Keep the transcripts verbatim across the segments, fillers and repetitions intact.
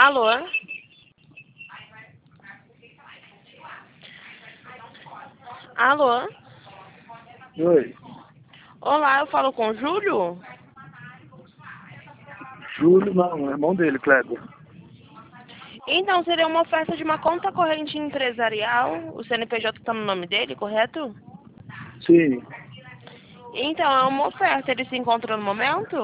Alô? Alô? Oi. Olá, eu falo com o Júlio? Júlio, não, é irmão dele, Kleber. Então, seria uma oferta de uma conta corrente empresarial. O C N P J está no nome dele, correto? Sim. Então, é uma oferta. Ele se encontra no momento?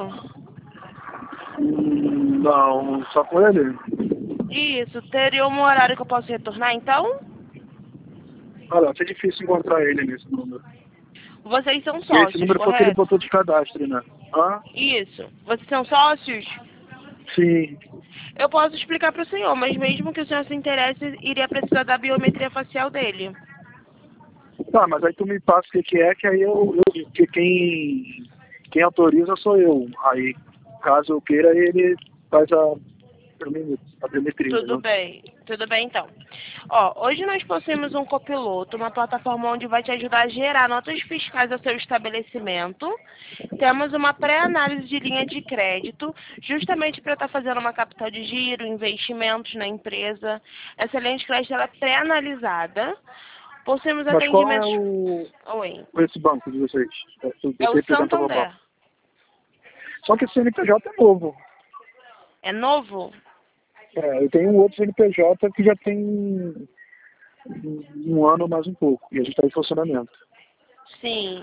Hum, Não, só com ele? Isso. Teria um horário que eu posso retornar, então? Olha, vai ser difícil encontrar ele nesse número. Vocês são Porque esse sócios, número foi o que ele correto? botou de cadastro, né? Hã? Isso. Vocês são sócios? Sim. Eu posso explicar para o senhor, mas mesmo que o senhor se interesse, iria precisar da biometria facial dele. Tá, mas aí tu me passa o que, que é, que aí eu, eu que quem, quem autoriza sou eu. Aí, caso eu queira, ele faz a, a biometria, Tudo né? bem, tudo bem então. Ó, hoje nós possuímos um copiloto, uma plataforma onde vai te ajudar a gerar notas fiscais ao seu estabelecimento. Temos uma pré-análise de linha de crédito, justamente para estar fazendo uma capital de giro, investimentos na empresa. Essa linha de crédito ela é pré-analisada. Possuímos Mas qual é atendimentos. o Oi. esse banco de vocês? Eu É o tenho pergunta pra Santander. Só que esse C N P J é novo. É novo? É, eu tenho um outro C N P J que já tem um ano mais um pouco, e a gente está em funcionamento. Sim.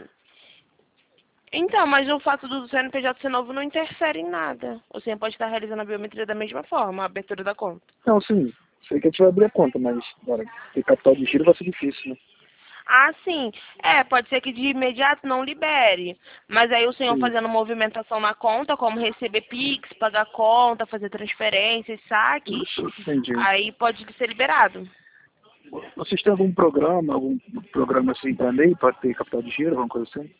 Então, mas o fato do C N P J ser novo não interfere em nada. O senhor pode estar realizando a biometria da mesma forma, a abertura da conta. Não, sim, sei que a gente vai abrir a conta, mas agora, ter capital de giro vai ser difícil, né? Ah, sim. É, pode ser que de imediato não libere. Mas aí o senhor Sim, fazendo movimentação na conta, como receber Pix, pagar conta, fazer transferências, saques, entendi. aí pode ser liberado. Vocês têm algum programa, algum programa assim para lei, para ter capital de giro, alguma coisa assim?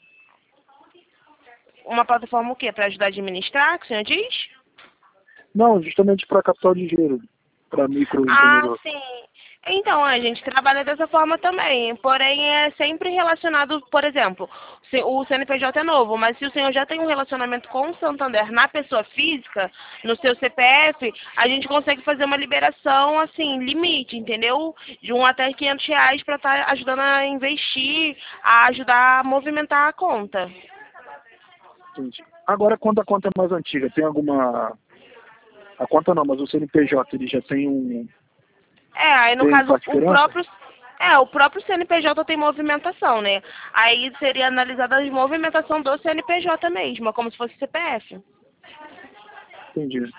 Uma plataforma o quê? Para ajudar a administrar, que o senhor diz? Não, justamente para capital de giro, para Ah, microempreendedor. sim. Então, a gente trabalha dessa forma também, porém é sempre relacionado, por exemplo, se- o C N P J é novo, mas se o senhor já tem um relacionamento com o Santander na pessoa física, no seu C P F, a gente consegue fazer uma liberação, assim, limite, entendeu? De um até quinhentos reais para estar ajudando a investir, a ajudar a movimentar a conta. Entendi. Agora, quando a conta é mais antiga, tem alguma... A conta não, mas o C N P J, ele já tem um... É, aí no Tem, caso faz o diferença? próprio é, o próprio C N P J tem movimentação, né? Aí seria analisada a movimentação do C N P J mesmo, como se fosse C P F. Entendi.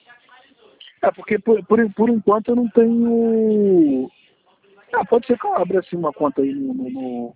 É, porque por, por, por enquanto eu não tenho... Ah, pode ser que eu abra assim uma conta aí no, no,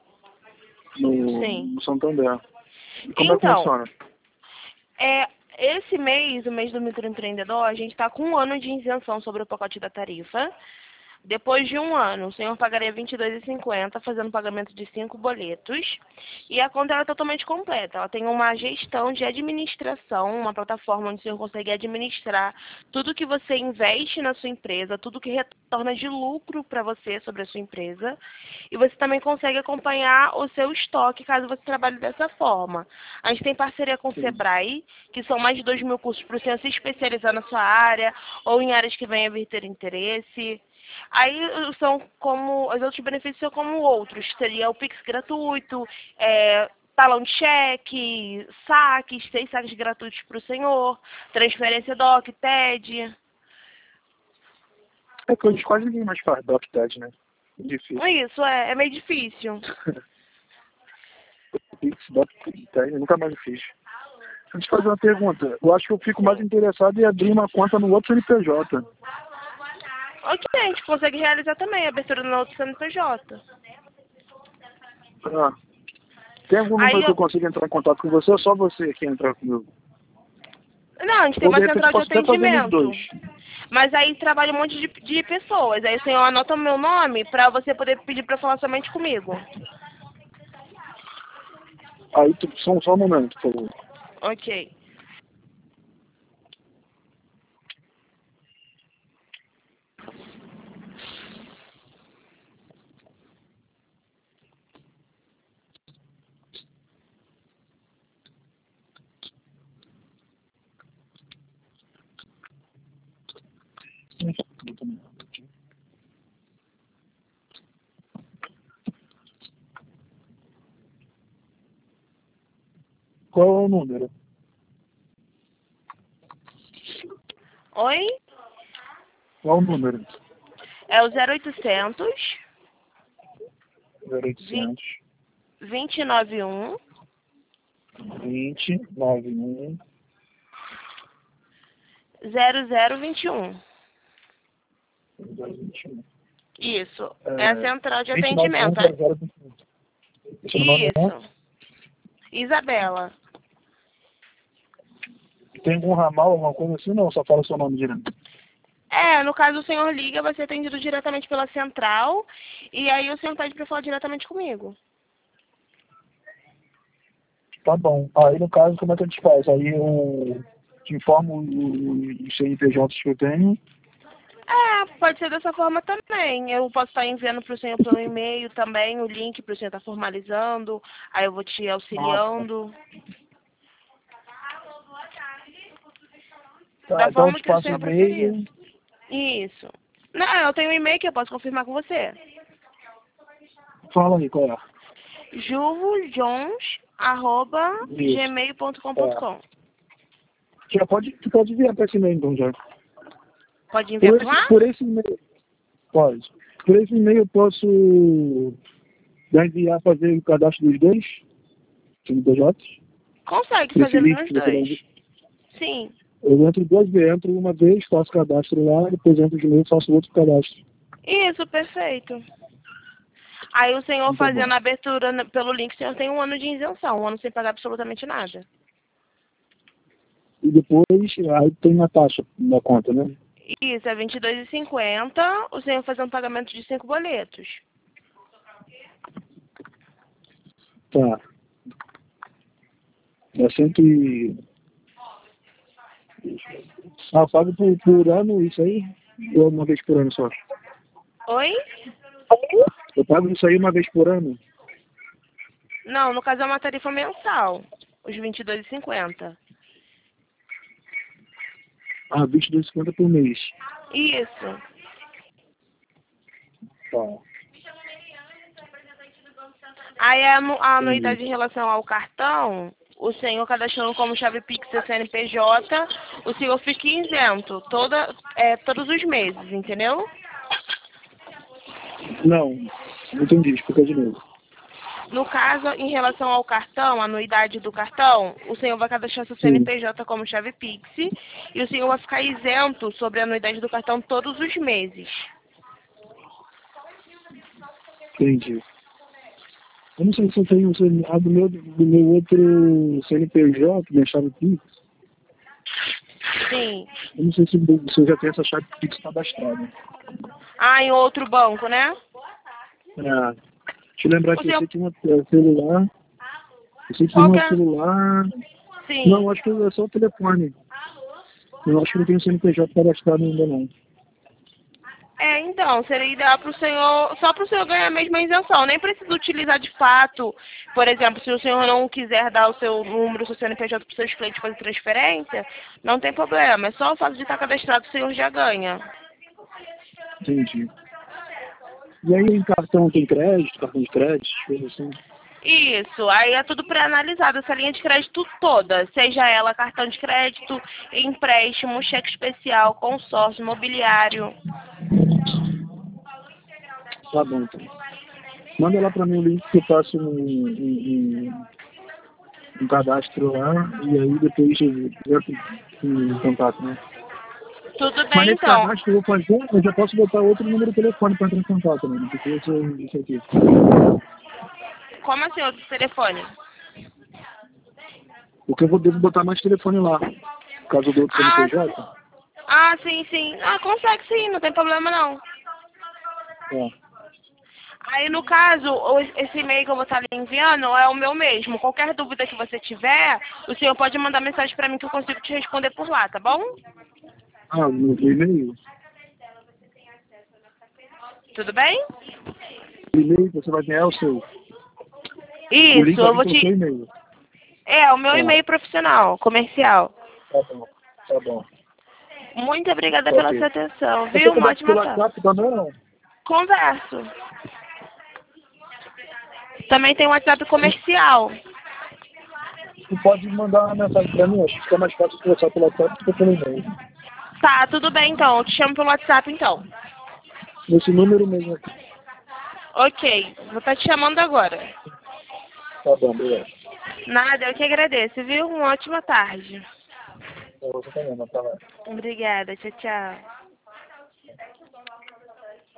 no, Sim. no Santander. E como é que Então, funciona? é, esse mês, o mês do microempreendedor, a gente está com um ano de isenção sobre o pacote da tarifa. Depois de um ano, o senhor pagaria vinte e dois reais e cinquenta centavos, fazendo pagamento de cinco boletos. E a conta ela é totalmente completa. Ela tem uma gestão de administração, uma plataforma onde o senhor consegue administrar tudo que você investe na sua empresa, tudo que retorna de lucro para você sobre a sua empresa. E você também consegue acompanhar o seu estoque, caso você trabalhe dessa forma. A gente tem parceria com o Sim. Sebrae, que são mais de dois mil cursos para o senhor se especializar na sua área ou em áreas que venha a vir ter interesse. Aí são como, os outros benefícios são como outros, seria o Pix gratuito, é, talão de cheque, saques, seis saques gratuitos para o senhor, transferência D O C, T E D. É que hoje quase ninguém mais faz DocTed, né? É difícil. Isso, é, é meio difícil. Pix, DocTed, eu nunca mais fiz. Deixa eu te fazer uma pergunta. Eu acho que eu fico mais interessado em abrir uma conta no outro C N P J. Ok, a gente consegue realizar também a abertura no outro C N P J. Ah, tem algum Aí, número que eu eu- consiga entrar em contato com você ou só você que entrar comigo? não, a gente tem Ou de uma repente eu central de posso até fazer nos atendimento. dois. Mas aí trabalha um monte de, de pessoas. Aí o senhor anota o meu nome para você poder pedir para falar somente comigo. Aí, tu, só, só um momento, por favor. Ok. Qual é o número? Oi? Qual é o número? É o zero oitocentos, zero oitocentos, vinte e nove um, vinte, nove um, zero zero vinte e um. zero vinte e um. Isso. É, É a central de vinte e nove um, atendimento. zero zero vinte e um. Esse nome é? Isso. Isabela. Tem algum ramal, alguma coisa assim? Não, só fala o seu nome direto. É, no caso o senhor liga, vai ser atendido diretamente pela central, e aí o senhor pede para falar diretamente comigo. Tá bom. Aí, no caso, como é que a gente faz? Aí eu te informo os C N P Js que eu tenho. É, pode ser dessa forma também. Eu posso estar enviando para o senhor pelo e-mail também o link para o senhor estar formalizando, aí eu vou te auxiliando. Tá, Da então eu forma te que o passo o senhor preferir. e-mail. Isso. Não, eu tenho um e-mail que eu posso confirmar com você. Fala aí, qual é? juvojons arroba Isso. gmail ponto com ponto com. Já pode, tu pode enviar para esse e-mail, então, já. Pode enviar Por por esse, lá? por esse e-mail, pode. Por esse e-mail eu posso já enviar, fazer o cadastro dos dois C N P Js. Consegue Por esse fazer link nos que você vai dois. enviar. Sim. Eu entro duas vezes, entro uma vez, faço cadastro lá, depois entro de novo, faço outro cadastro. Isso, perfeito. Aí o senhor Muito fazendo bom. a abertura n- pelo link, o senhor tem um ano de isenção, um ano sem pagar absolutamente nada. E depois, aí tem a taxa na conta, né? Isso, é vinte e dois reais e cinquenta centavos, o senhor fazendo pagamento de cinco boletos. Tá. É cento e... Ah, eu pago por, por ano isso aí? Ou uma vez por ano só? Oi? Eu pago isso aí uma vez por ano? Não, no caso é uma tarifa mensal, os vinte e dois reais e cinquenta centavos. Ah, vinte e dois reais e cinquenta centavos por mês. Isso. Tá. Aí a, anu- a Entendi. anuidade em relação ao cartão, o senhor cadastrando como chave Pix e C N P J, o senhor fica isento toda, é, todos os meses, entendeu? Não, não entendi, explica de novo. No caso, em relação ao cartão, a anuidade do cartão, o senhor vai cadastrar seu Sim, C N P J como chave Pix e o senhor vai ficar isento sobre a anuidade do cartão todos os meses. entendi. Eu não sei se eu tenho se eu- ah, do, meu, do meu outro C N P J, minha chave Pix. Sim. Eu não sei se, se eu já tenho essa chave Pix cadastrada. Ah, em outro banco, né? É, deixa eu lembrar O que eu senhor... sei que uma é, celular. Eu sei que Qual que uma é? celular. Sim. Não, acho que é só o telefone. Eu acho que não tenho C N P J cadastrado ainda não. É, então, seria ideal para o senhor, só para o senhor ganhar a mesma isenção. Nem precisa utilizar de fato, por exemplo, se o senhor não quiser dar o seu número, o seu C N P J para os seus clientes fazer transferência, não tem problema. É só o fato de estar cadastrado, o senhor já ganha. Entendi. E aí em cartão tem crédito, cartão de crédito, coisas assim. Isso, aí é tudo pré-analisado, essa linha de crédito toda, seja ela cartão de crédito, empréstimo, cheque especial, consórcio, imobiliário. Tá bom, então. Manda lá pra mim o link que eu faço um, um, um, um cadastro lá e aí depois eu entro em contato, né? Tudo Mas bem, nesse então. cadastro que eu vou fazer, eu já posso botar outro número de telefone para entrar em contato, né? Não precisa ser isso aqui. Como assim, outro telefone? Porque eu vou, devo botar mais telefone lá, por causa do outro Ah, C N P J. ah, sim, sim. Ah, consegue sim, não tem problema não. É. Aí, no caso, o- esse e-mail que eu vou estar lhe enviando é o meu mesmo. Qualquer dúvida que você tiver, o senhor pode mandar mensagem para mim que eu consigo te responder por lá, tá bom? Ah, no e-mail. Tudo bem? O e-mail que você vai ganhar é o seu. O link Isso, vai eu vir vou pelo seu te... e-mail. É, o meu Tá, e-mail profissional, comercial. tá bom, tá bom. Muito obrigada Tá pela ok. sua atenção, Você viu? Uma conversa ótima pelo tarde. WhatsApp também ou não? Converso. Também tem um WhatsApp comercial. tu pode mandar uma mensagem pra mim, acho que fica mais fácil conversar pelo WhatsApp do que pelo e-mail. Tá, tudo bem então. Eu te chamo pelo WhatsApp então. Nesse número mesmo aqui. Ok, vou estar te chamando agora. Tá bom, beleza. Nada, eu que agradeço, viu? Uma ótima tarde. Pra você também, não tá lá. Obrigada, tchau, tchau.